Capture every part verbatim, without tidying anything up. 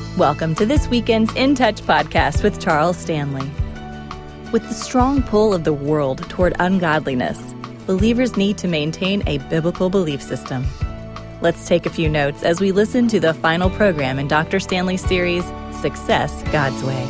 Welcome to this weekend's In Touch podcast with Charles Stanley. With the strong pull of the world toward ungodliness, believers need to maintain a biblical belief system. Let's take a few notes as we listen to the final program in Doctor Stanley's series, Success God's Way.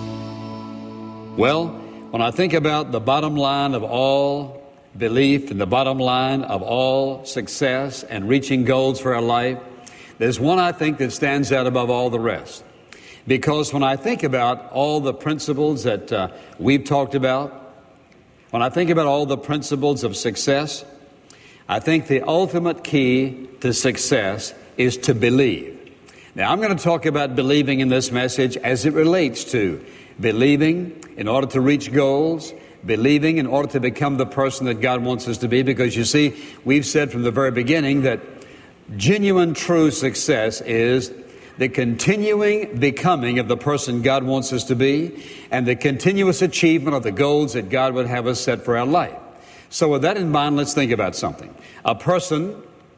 Well, when I think about the bottom line of all belief and the bottom line of all success and reaching goals for our life, there's one I think that stands out above all the rest. Because when I think about all the principles that uh, we've talked about, when I think about all the principles of success, I think the ultimate key to success is to believe. Now, I'm going to talk about believing in this message as it relates to believing in order to reach goals, believing in order to become the person that God wants us to be. Because you see, we've said from the very beginning that genuine, true success is the continuing becoming of the person God wants us to be and the continuous achievement of the goals that God would have us set for our life. So with that in mind, let's think about something. A person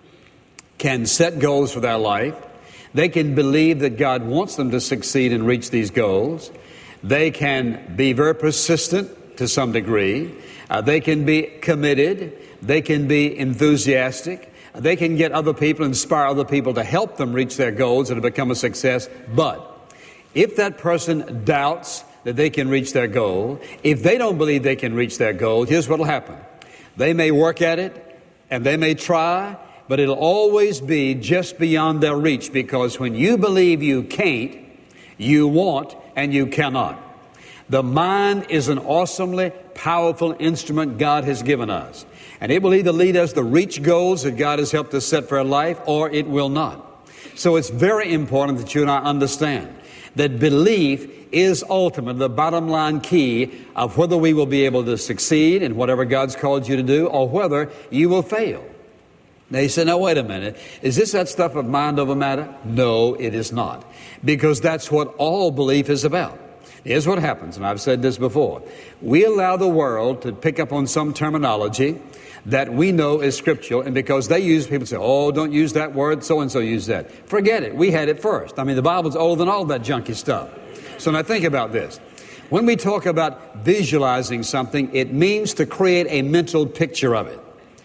can set goals for their life. They can believe that God wants them to succeed and reach these goals. They can be very persistent to some degree. Uh, they can be committed. They can be enthusiastic. They can get other people, inspire other people to help them reach their goals and to become a success. But if that person doubts that they can reach their goal, if they don't believe they can reach their goal, here's what will happen. They may work at it and they may try, but it'll always be just beyond their reach, because when you believe you can't, you won't and you cannot. The mind is an awesomely powerful instrument God has given us. And it will either lead us to reach goals that God has helped us set for our life, or it will not. So it's very important that you and I understand that belief is ultimately the bottom line key of whether we will be able to succeed in whatever God's called you to do, or whether you will fail. Now you say, now wait a minute, is this that stuff of mind over matter? No, it is not. Because that's what all belief is about. Here's what happens, and I've said this before. We allow the world to pick up on some terminology that we know is scriptural, and because they use, people say, oh, don't use that word, so-and-so used that. Forget it. We had it first. I mean, the Bible's older than all that junky stuff. So now think about this. When we talk about visualizing something, it means to create a mental picture of it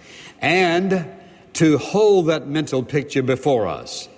and to hold that mental picture before us.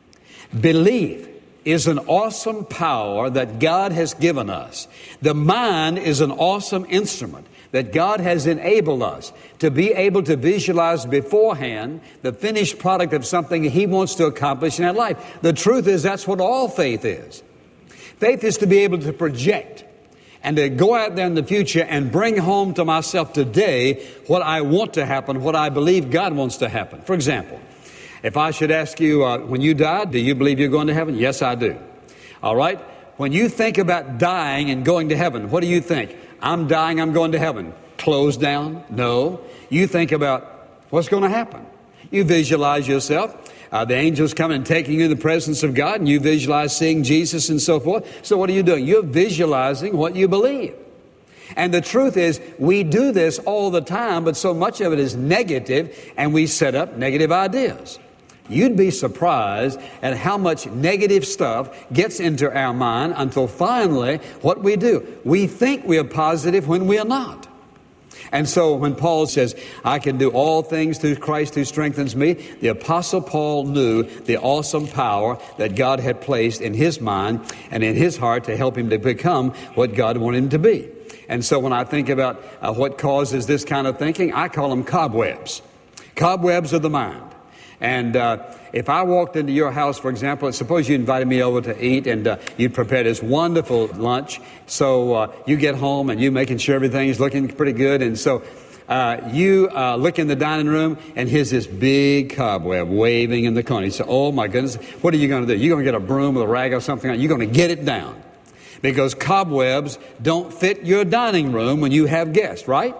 Belief is an awesome power that God has given us. The mind is an awesome instrument that God has enabled us to be able to visualize beforehand the finished product of something He wants to accomplish in our life. The truth is, that's what all faith is. Faith is to be able to project and to go out there in the future and bring home to myself today what I want to happen, what I believe God wants to happen. For example, if I should ask you, uh, when you die, do you believe you're going to heaven? Yes, I do. All right? When you think about dying and going to heaven, what do you think? I'm dying, I'm going to heaven. Closed down? No. You think about what's going to happen. You visualize yourself. Uh, the angels coming and taking you in the presence of God, and you visualize seeing Jesus and so forth. So what are you doing? You're visualizing what you believe. And the truth is, we do this all the time, but so much of it is negative, and we set up negative ideas. You'd be surprised at how much negative stuff gets into our mind until finally what we do. We think we are positive when we are not. And so when Paul says, I can do all things through Christ who strengthens me, the Apostle Paul knew the awesome power that God had placed in his mind and in his heart to help him to become what God wanted him to be. And so when I think about uh, what causes this kind of thinking, I call them cobwebs. Cobwebs of the mind. And uh, if I walked into your house, for example, suppose you invited me over to eat and uh, you prepared this wonderful lunch. So uh, you get home and you're making sure everything's looking pretty good. And so uh, you uh, look in the dining room and here's this big cobweb waving in the corner. You say, oh my goodness, what are you going to do? You're going to get a broom with a rag or something on. You're going to get it down. Because cobwebs don't fit your dining room when you have guests, right?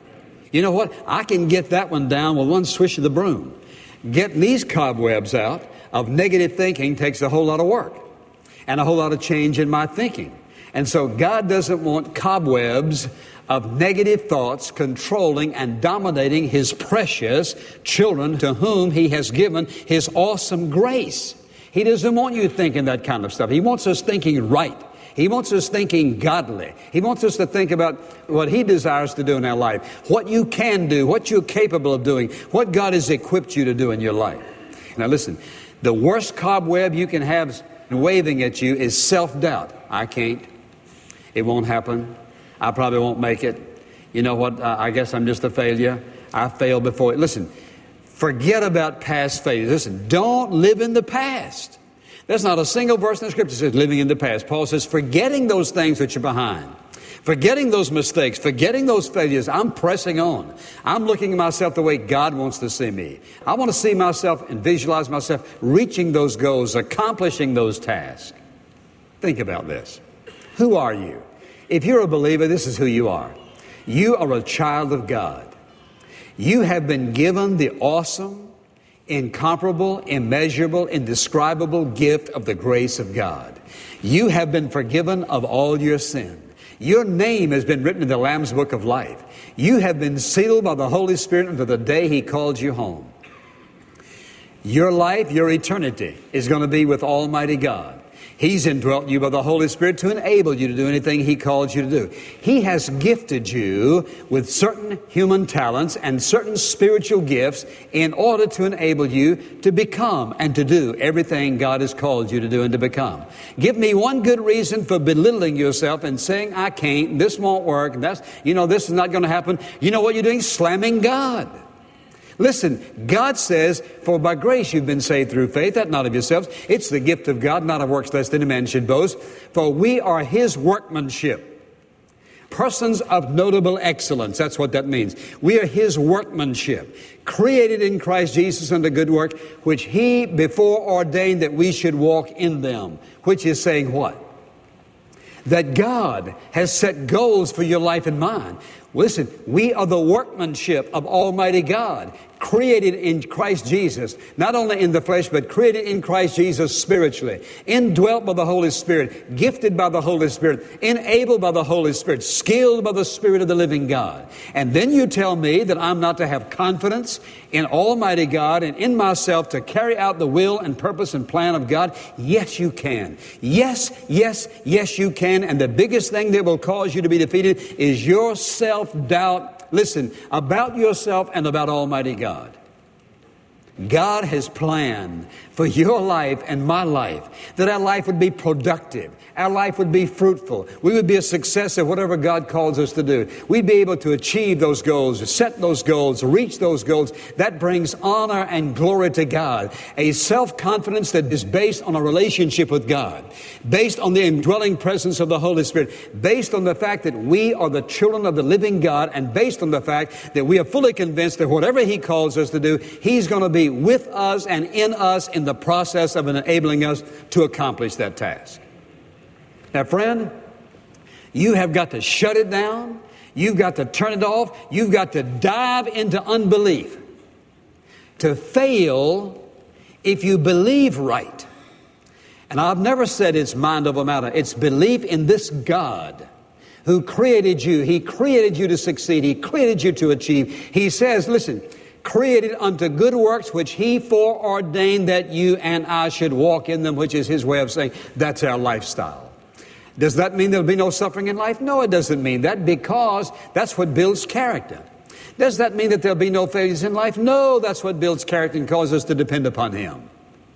You know what? I can get that one down with one swish of the broom. Getting these cobwebs out of negative thinking takes a whole lot of work and a whole lot of change in my thinking. And so God doesn't want cobwebs of negative thoughts controlling and dominating His precious children to whom He has given His awesome grace. He doesn't want you thinking that kind of stuff. He wants us thinking right. He wants us thinking godly. He wants us to think about what He desires to do in our life, what you can do, what you're capable of doing, what God has equipped you to do in your life. Now listen, the worst cobweb you can have waving at you is self-doubt. I can't. It won't happen. I probably won't make it. You know what? I guess I'm just a failure. I failed before. Listen, forget about past failures. Listen, don't live in the past. There's not a single verse in the Scripture that says living in the past. Paul says, forgetting those things which are behind, forgetting those mistakes, forgetting those failures, I'm pressing on. I'm looking at myself the way God wants to see me. I want to see myself and visualize myself reaching those goals, accomplishing those tasks. Think about this. Who are you? If you're a believer, this is who you are. You are a child of God. You have been given the awesome, incomparable, immeasurable, indescribable gift of the grace of God. You have been forgiven of all your sin. Your name has been written in the Lamb's Book of Life. You have been sealed by the Holy Spirit until the day He called you home. Your life, your eternity is going to be with Almighty God. He's indwelt you by the Holy Spirit to enable you to do anything He called you to do. He has gifted you with certain human talents and certain spiritual gifts in order to enable you to become and to do everything God has called you to do and to become. Give me one good reason for belittling yourself and saying, I can't, this won't work, and that's, you know, this is not going to happen. You know what you're doing? Slamming God. Listen, God says, for by grace you've been saved through faith, that not of yourselves. It's the gift of God, not of works, lest any man should boast. For we are His workmanship. Persons of notable excellence, that's what that means. We are His workmanship, created in Christ Jesus unto good work, which He before ordained that we should walk in them. Which is saying what? That God has set goals for your life and mine. Listen, we are the workmanship of Almighty God, created in Christ Jesus, not only in the flesh, but created in Christ Jesus spiritually, indwelt by the Holy Spirit, gifted by the Holy Spirit, enabled by the Holy Spirit, skilled by the Spirit of the living God. And then you tell me that I'm not to have confidence in Almighty God and in myself to carry out the will and purpose and plan of God? Yes, you can. Yes, yes, yes, you can. And the biggest thing that will cause you to be defeated is your self-doubt. Listen, about yourself and about Almighty God. God has planned for your life and my life that our life would be productive. Our life would be fruitful. We would be a success at whatever God calls us to do. We'd be able to achieve those goals, set those goals, reach those goals. That brings honor and glory to God. A self-confidence that is based on a relationship with God, based on the indwelling presence of the Holy Spirit, based on the fact that we are the children of the living God, and based on the fact that we are fully convinced that whatever He calls us to do, He's going to be with us and in us in the process of enabling us to accomplish that task. Now, friend, you have got to shut it down. You've got to turn it off. You've got to dive into unbelief. To fail if you believe right. And I've never said it's mind over matter. It's belief in this God who created you. He created you to succeed. He created you to achieve. He says, listen, created unto good works which He foreordained that you and I should walk in them, which is His way of saying that's our lifestyle. Does that mean there'll be no suffering in life? No, it doesn't mean that, because that's what builds character. Does that mean that there'll be no failures in life? No, that's what builds character and causes us to depend upon Him.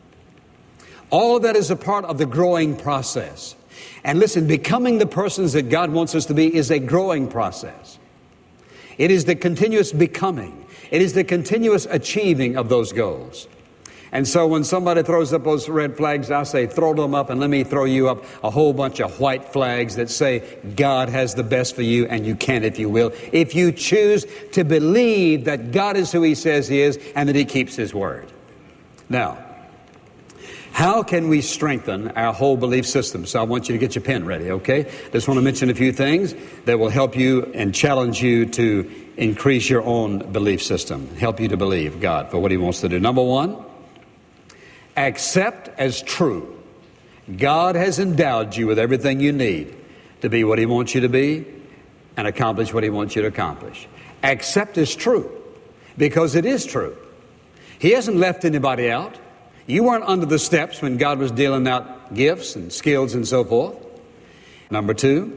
All of that is a part of the growing process. And listen, becoming the persons that God wants us to be is a growing process. It is the continuous becoming. It is the continuous achieving of those goals. And so when somebody throws up those red flags, I say, throw them up, and let me throw you up a whole bunch of white flags that say God has the best for you, and you can if you will. If you choose to believe that God is who He says He is and that He keeps His word. Now, how can we strengthen our whole belief system? So I want you to get your pen ready, okay? Just want to mention a few things that will help you and challenge you to increase your own belief system, help you to believe God for what He wants to do. Number one, accept as true God has endowed you with everything you need to be what He wants you to be and accomplish what He wants you to accomplish. Accept as true, because it is true. He hasn't left anybody out. You weren't under the steps when God was dealing out gifts and skills and so forth. Number two,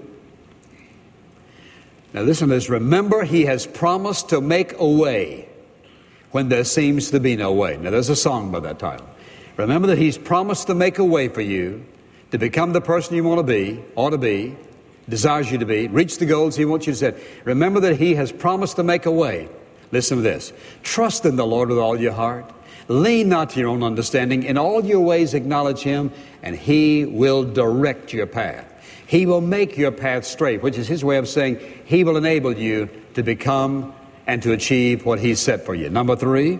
now listen to this. Remember, He has promised to make a way when there seems to be no way. Now, there's a song by that title. Remember that He's promised to make a way for you to become the person you want to be, ought to be, desires you to be, reach the goals He wants you to set. Remember that He has promised to make a way. Listen to this. Trust in the Lord with all your heart. Lean not to your own understanding. In all your ways acknowledge Him, and He will direct your path. He will make your path straight, which is His way of saying He will enable you to become and to achieve what He's set for you. Number three,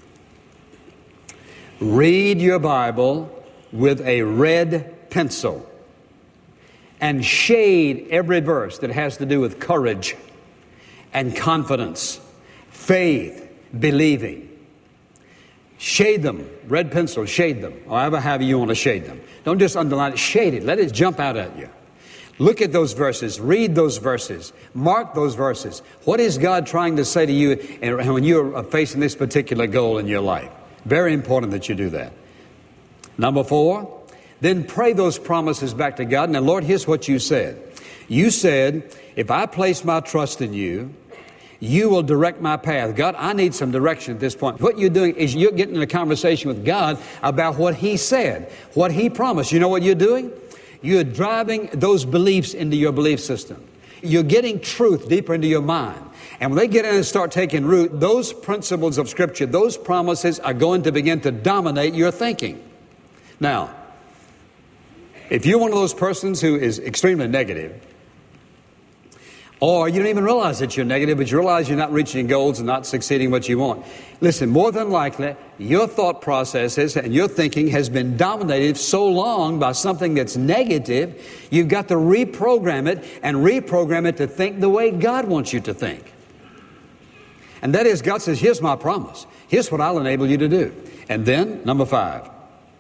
read your Bible with a red pencil and shade every verse that has to do with courage and confidence, faith, believing. Shade them. Red pencil, shade them. Or however, however you want to shade them. Don't just underline it. Shade it. Let it jump out at you. Look at those verses. Read those verses. Mark those verses. What is God trying to say to you when you're facing this particular goal in your life? Very important that you do that. Number four, then pray those promises back to God. Now, Lord, here's what you said. You said, if I place my trust in you, you will direct my path. God, I need some direction at this point. What you're doing is you're getting in a conversation with God about what He said, what He promised. You know what you're doing? You're driving those beliefs into your belief system. You're getting truth deeper into your mind. And when they get in and start taking root, those principles of Scripture, those promises are going to begin to dominate your thinking. Now, if you're one of those persons who is extremely negative, or you don't even realize that you're negative, but you realize you're not reaching goals and not succeeding what you want. Listen, more than likely, your thought processes and your thinking has been dominated so long by something that's negative, you've got to reprogram it and reprogram it to think the way God wants you to think. And that is, God says, here's my promise. Here's what I'll enable you to do. And then, number five,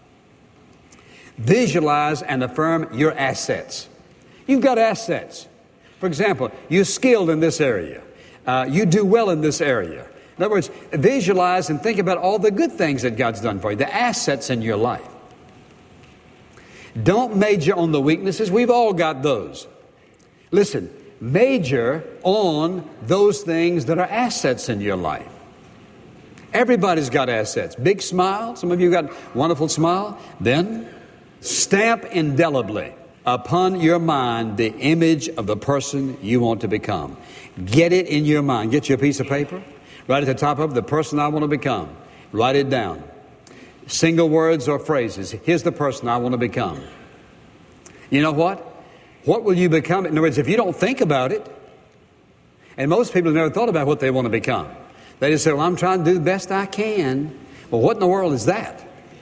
visualize and affirm your assets. You've got assets. For example, you're skilled in this area. Uh, you do well in this area. In other words, visualize and think about all the good things that God's done for you, the assets in your life. Don't major on the weaknesses. We've all got those. Listen, major on those things that are assets in your life. Everybody's got assets. Big smile. Some of you got wonderful smile. Then stamp indelibly upon your mind the image of the person you want to become. Get it in your mind. Get you a piece of paper. Right at the top of it, the person I want to become. Write it down. Single words or phrases. Here's the person I want to become. You know what? What will you become? In other words, if you don't think about it, and most people have never thought about what they want to become. They just say, well, I'm trying to do the best I can. Well, what in the world is that?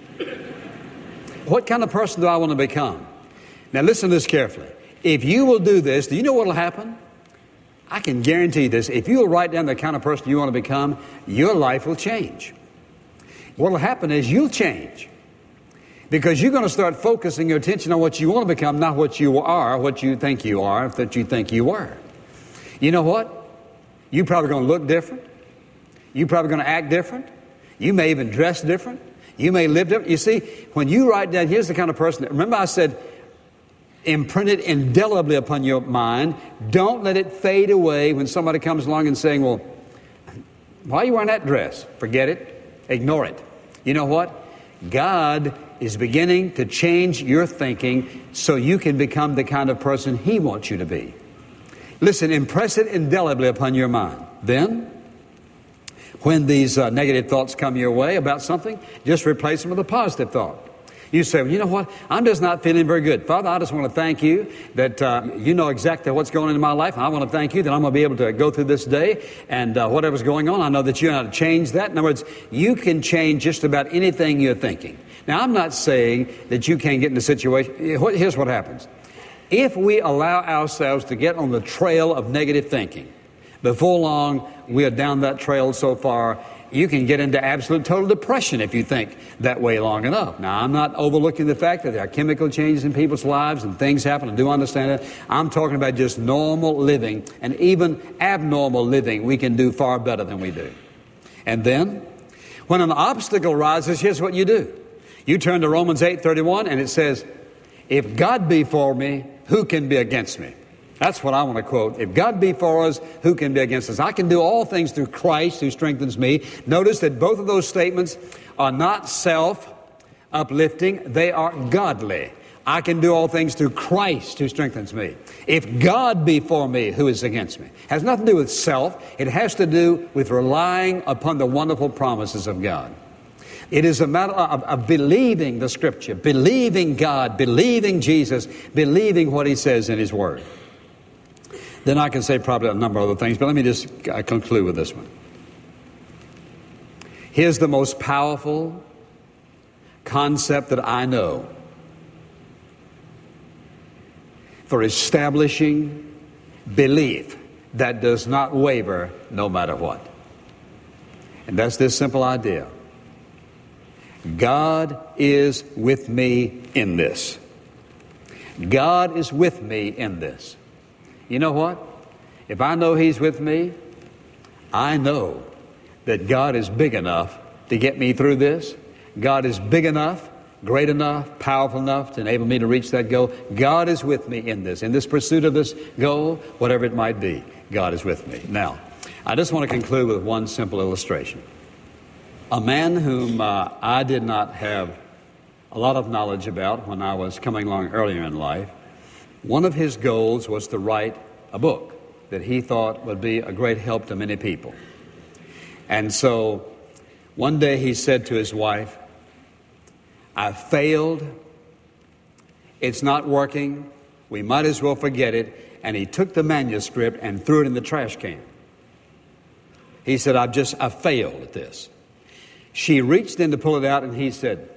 What kind of person do I want to become? Now, listen to this carefully. If you will do this, do you know what will happen? I can guarantee this. If you will write down the kind of person you want to become, your life will change. What will happen is you'll change. Because you're going to start focusing your attention on what you want to become, not what you are, what you think you are, that you think you were. You know what? You're probably going to look different. You're probably going to act different. You may even dress different. You may live different. You see, when you write down, here's the kind of person that, remember I said, imprint it indelibly upon your mind. Don't let it fade away when somebody comes along and saying, well, why are you wearing that dress? Forget it. Ignore it. You know what? God is beginning to change your thinking so you can become the kind of person He wants you to be. Listen, impress it indelibly upon your mind. Then, when these uh, negative thoughts come your way about something, just replace them with a positive thought. You say, well, you know what? I'm just not feeling very good. Father, I just want to thank you that uh, you know exactly what's going on in my life. And I want to thank you that I'm going to be able to go through this day and uh, whatever's going on, I know that you know how to change that. In other words, you can change just about anything you're thinking. Now, I'm not saying that you can't get in a situation. Here's what happens. If we allow ourselves to get on the trail of negative thinking, before long, we are down that trail so far, you can get into absolute total depression if you think that way long enough. Now, I'm not overlooking the fact that there are chemical changes in people's lives and things happen. I do understand it. I'm talking about just normal living, and even abnormal living we can do far better than we do. And then, when an obstacle rises, here's what you do. You turn to Romans eight thirty-one, and it says, if God be for me, who can be against me? That's what I want to quote. If God be for us, who can be against us? I can do all things through Christ who strengthens me. Notice that both of those statements are not self-uplifting. They are godly. I can do all things through Christ who strengthens me. If God be for me, who is against me? It has nothing to do with self. It has to do with relying upon the wonderful promises of God. It is a matter of, of believing the Scripture, believing God, believing Jesus, believing what He says in His Word. Then I can say probably a number of other things, but let me just uh, conclude with this one. Here's the most powerful concept that I know for establishing belief that does not waver no matter what. And that's this simple idea. God is with me in this. God is with me in this. You know what? If I know He's with me, I know that God is big enough to get me through this. God is big enough, great enough, powerful enough to enable me to reach that goal. God is with me in this. In this pursuit of this goal, whatever it might be, God is with me. Now, I just want to conclude with one simple illustration. A man whom uh, I did not have a lot of knowledge about when I was coming along earlier in life, one of his goals was to write a book that he thought would be a great help to many people. And so one day he said to his wife, I failed. It's not working. We might as well forget it. And he took the manuscript and threw it in the trash can. He said, I've just, I failed at this. She reached in to pull it out, and he said,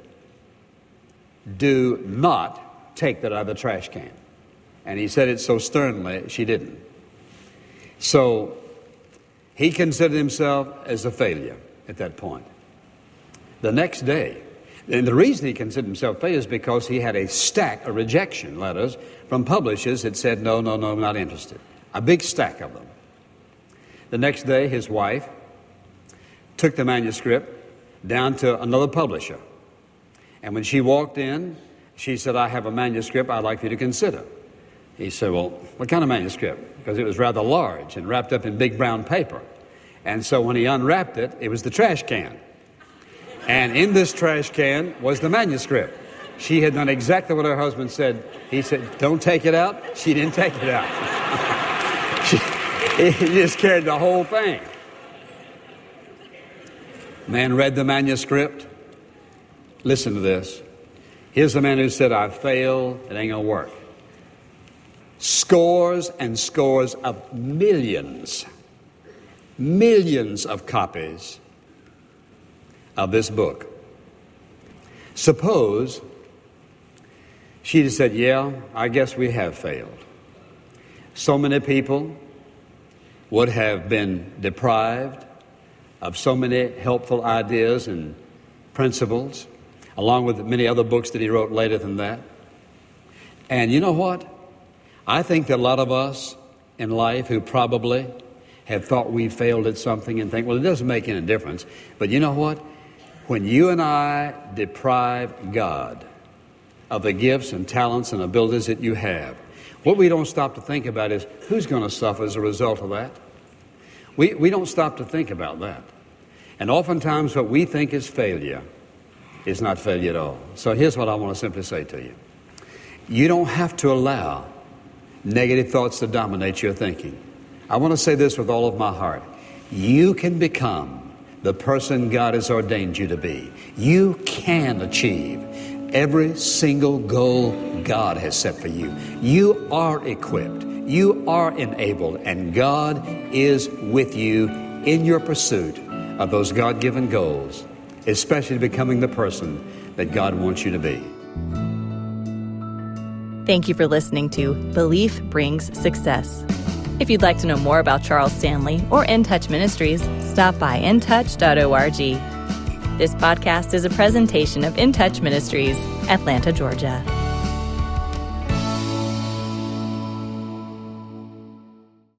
do not take that out of the trash can. And he said it so sternly, she didn't. So he considered himself as a failure at that point. The next day, and the reason he considered himself a failure is because he had a stack of rejection letters from publishers that said, no, no, no, I'm not interested. A big stack of them. The next day, his wife took the manuscript down to another publisher. And when she walked in, she said, I have a manuscript I'd like for you to consider. He said, well, what kind of manuscript? Because it was rather large and wrapped up in big brown paper. And so when he unwrapped it, it was the trash can. And in this trash can was the manuscript. She had done exactly what her husband said. He said, don't take it out. She didn't take it out. she, he just carried the whole thing. Man read the manuscript. Listen to this. Here's the man who said, I failed. It ain't going to work. Scores and scores of millions, millions of copies of this book. Suppose she'd have said, yeah, I guess we have failed. So many people would have been deprived of so many helpful ideas and principles, along with many other books that he wrote later than that. And you know what? I think that a lot of us in life who probably have thought we failed at something and think, well, it doesn't make any difference. But you know what? When you and I deprive God of the gifts and talents and abilities that you have, what we don't stop to think about is who's going to suffer as a result of that? We, we don't stop to think about that. And oftentimes what we think is failure is not failure at all. So here's what I want to simply say to you. You don't have to allow negative thoughts to dominate your thinking. I want to say this with all of my heart. You can become the person God has ordained you to be. You can achieve every single goal God has set for you. You are equipped. You are enabled. And God is with you in your pursuit of those God-given goals, especially becoming the person that God wants you to be. Thank you for listening to Belief Brings Success. If you'd like to know more about Charles Stanley or In Touch Ministries, stop by in touch dot org. This podcast is a presentation of In Touch Ministries, Atlanta, Georgia.